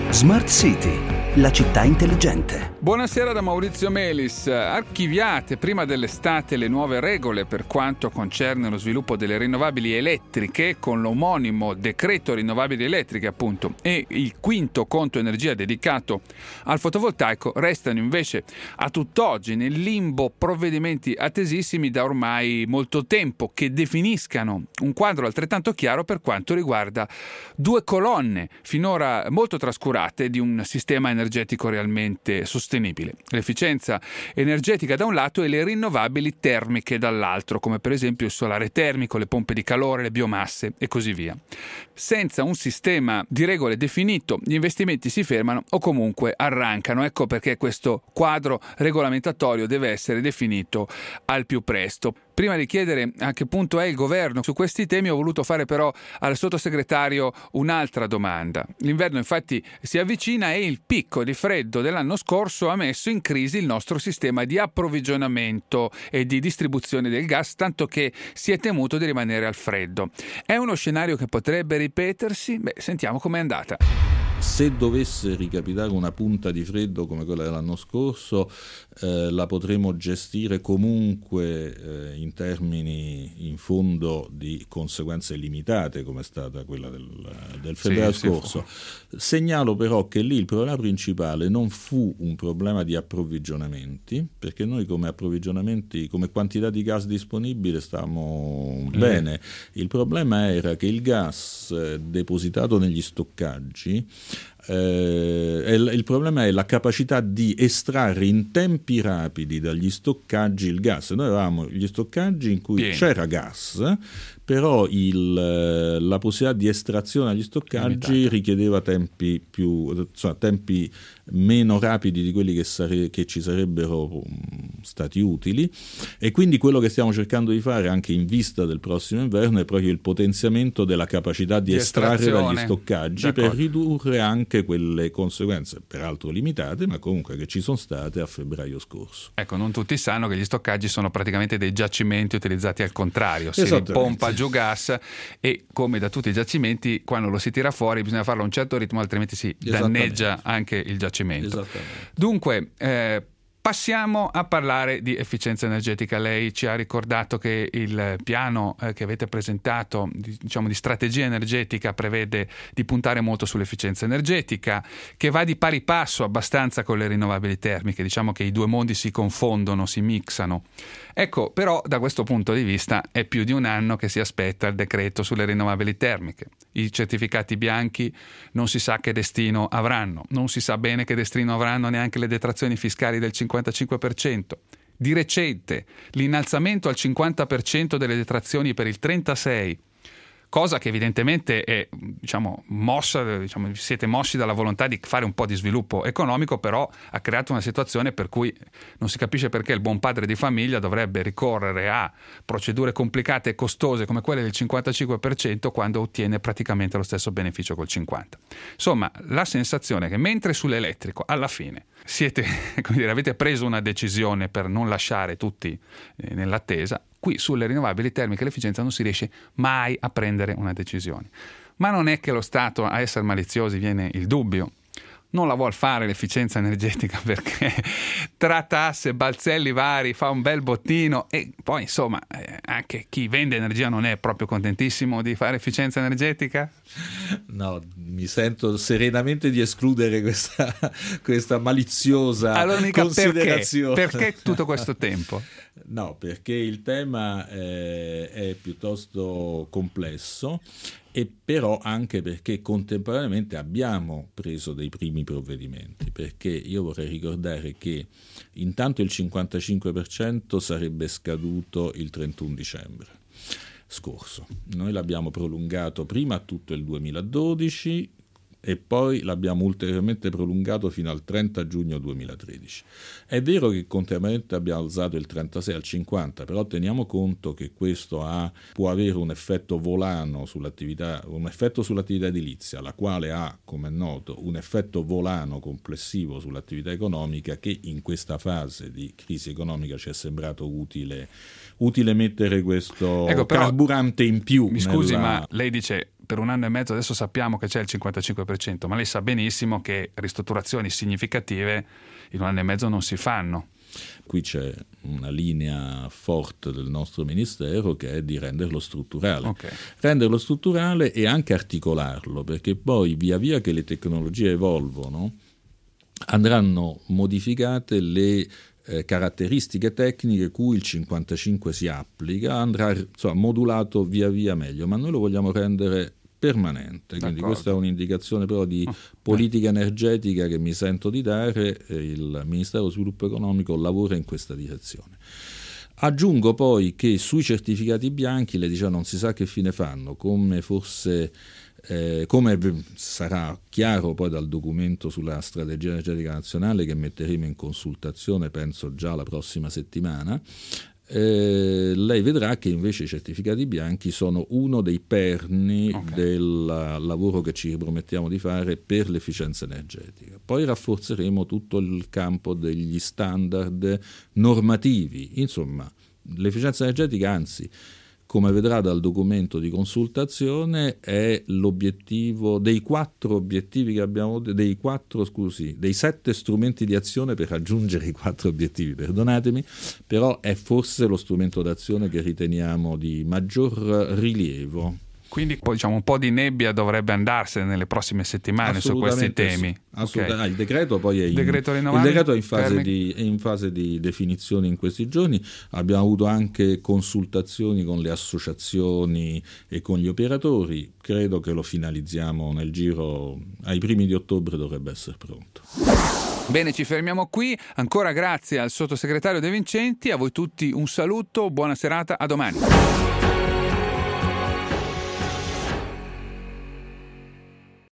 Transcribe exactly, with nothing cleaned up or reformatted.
Smart City, la città intelligente. Buonasera da Maurizio Melis. Archiviate prima dell'estate le nuove regole per quanto concerne lo sviluppo delle rinnovabili elettriche con l'omonimo decreto rinnovabili elettriche appunto e il quinto conto energia dedicato al fotovoltaico, restano invece a tutt'oggi nel limbo provvedimenti attesissimi da ormai molto tempo che definiscano un quadro altrettanto chiaro per quanto riguarda due colonne finora molto trascurate di un sistema energetico realmente sostenibile: l'efficienza energetica da un lato e le rinnovabili termiche dall'altro, come per esempio il solare termico, le pompe di calore, le biomasse e così via. Senza un sistema di regole definito, gli investimenti si fermano o comunque arrancano. Ecco perché questo quadro regolamentatorio deve essere definito al più presto. Prima di chiedere a che punto è il governo su questi temi, ho voluto fare però al sottosegretario un'altra domanda. L'inverno infatti si avvicina e il picco di freddo dell'anno scorso ha messo in crisi il nostro sistema di approvvigionamento e di distribuzione del gas, tanto che si è temuto di rimanere al freddo. È uno scenario che potrebbe ripetersi? Beh, sentiamo com'è andata. Se dovesse ricapitare una punta di freddo come quella dell'anno scorso, eh, la potremo gestire comunque eh, in termini in fondo di conseguenze limitate, come è stata quella del, del febbraio sì, scorso. Sì. Segnalo però che lì il problema principale non fu un problema di approvvigionamenti, perché noi come approvvigionamenti, come quantità di gas disponibile stavamo mm. bene. Il problema era che il gas eh, depositato negli stoccaggi, Eh, il, il problema è la capacità di estrarre in tempi rapidi dagli stoccaggi il gas. Noi avevamo gli stoccaggi in cui Pieno. c'era gas, però il, la possibilità di estrazione dagli stoccaggi Limitata. richiedeva tempi più, insomma, tempi meno rapidi di quelli che, sare, che ci sarebbero stati utili, e quindi quello che stiamo cercando di fare anche in vista del prossimo inverno è proprio il potenziamento della capacità di, di estrarre dagli stoccaggi D'accordo. per ridurre anche quelle conseguenze, peraltro limitate, ma comunque che ci sono state a febbraio scorso. Ecco, non tutti sanno che gli stoccaggi sono praticamente dei giacimenti utilizzati al contrario, si ripompa giù gas e, come da tutti i giacimenti, quando lo si tira fuori bisogna farlo a un certo ritmo, altrimenti si danneggia anche il giacimento. Dunque, eh, passiamo a parlare di efficienza energetica. Lei ci ha ricordato che il piano eh, che avete presentato, di, diciamo di strategia energetica, prevede di puntare molto sull'efficienza energetica, che va di pari passo abbastanza con le rinnovabili termiche. Diciamo che i due mondi si confondono, si mixano. Ecco, però da questo punto di vista è più di un anno che si aspetta il decreto sulle rinnovabili termiche. I certificati bianchi non si sa che destino avranno, non si sa bene che destino avranno neanche le detrazioni fiscali del cinquantacinque per cento. Di recente l'innalzamento al cinquanta per cento delle detrazioni per il trentasei per cento, cosa che evidentemente è, diciamo, mossa, diciamo, siete mossi dalla volontà di fare un po' di sviluppo economico, però ha creato una situazione per cui non si capisce perché il buon padre di famiglia dovrebbe ricorrere a procedure complicate e costose come quelle del cinquantacinque per cento quando ottiene praticamente lo stesso beneficio col cinquanta per cento. Insomma, la sensazione è che mentre sull'elettrico alla fine siete, come dire, avete preso una decisione per non lasciare tutti eh, nell'attesa, qui sulle rinnovabili termiche l'efficienza non si riesce mai a prendere una decisione. Ma non è che lo Stato, a essere maliziosi viene il dubbio, non la vuol fare l'efficienza energetica perché tra tasse, balzelli vari fa un bel bottino, e poi insomma eh, anche chi vende energia non è proprio contentissimo di fare efficienza energetica? No, mi sento serenamente di escludere questa, questa maliziosa allora, mica considerazione. Perché? Perché tutto questo tempo? No, perché il tema è, è piuttosto complesso, e però anche perché contemporaneamente abbiamo preso dei primi provvedimenti, perché io vorrei ricordare che intanto il cinquantacinque per cento sarebbe scaduto il trentuno dicembre scorso. Noi l'abbiamo prolungato prima a tutto il duemiladodici e poi l'abbiamo ulteriormente prolungato fino al trenta giugno duemilatredici. È vero che contemporaneamente abbiamo alzato il trentasei al cinquanta, però teniamo conto che questo ha, può avere un effetto volano sull'attività, un effetto sull'attività edilizia, la quale ha, come è noto, un effetto volano complessivo sull'attività economica, che in questa fase di crisi economica ci è sembrato utile, utile mettere questo ecco, però, carburante in più. Mi scusi, nella... ma lei dice per un anno e mezzo adesso sappiamo che c'è il cinquantacinque per cento, ma lei sa benissimo che ristrutturazioni significative in un anno e mezzo non si fanno. Qui c'è una linea forte del nostro Ministero che è di renderlo strutturale. Okay. Renderlo strutturale e anche articolarlo, perché poi via via che le tecnologie evolvono andranno modificate le eh, caratteristiche tecniche cui il cinquantacinque si applica, andrà insomma, modulato via via meglio, ma noi lo vogliamo rendere permanente, quindi D'accordo. Questa è un'indicazione però di oh, politica eh. energetica che mi sento di dare. Il Ministero dello Sviluppo Economico lavora in questa direzione. Aggiungo poi che sui certificati bianchi le diciamo non si sa che fine fanno, come forse eh, come sarà chiaro poi dal documento sulla strategia energetica nazionale che metteremo in consultazione penso già la prossima settimana. Eh, lei vedrà che invece i certificati bianchi sono uno dei perni okay. del lavoro che ci promettiamo di fare per l'efficienza energetica. Poi rafforzeremo tutto il campo degli standard normativi, insomma l'efficienza energetica anzi come vedrà dal documento di consultazione è l'obiettivo dei quattro obiettivi che abbiamo dei quattro scusi dei sette strumenti di azione per raggiungere i quattro obiettivi, perdonatemi, però è forse lo strumento d'azione che riteniamo di maggior rilievo. Quindi poi diciamo un po' di nebbia dovrebbe andarsene nelle prossime settimane su questi temi. Sì. Assolutamente. Okay. Ah, il decreto poi è in, decreto il decreto è in fase, di, è in fase di definizione in questi giorni. Abbiamo avuto anche consultazioni con le associazioni e con gli operatori. Credo che lo finalizziamo nel giro ai primi di ottobre, dovrebbe essere pronto. Bene, ci fermiamo qui. Ancora grazie al sottosegretario De Vincenti, a voi tutti un saluto, buona serata, a domani.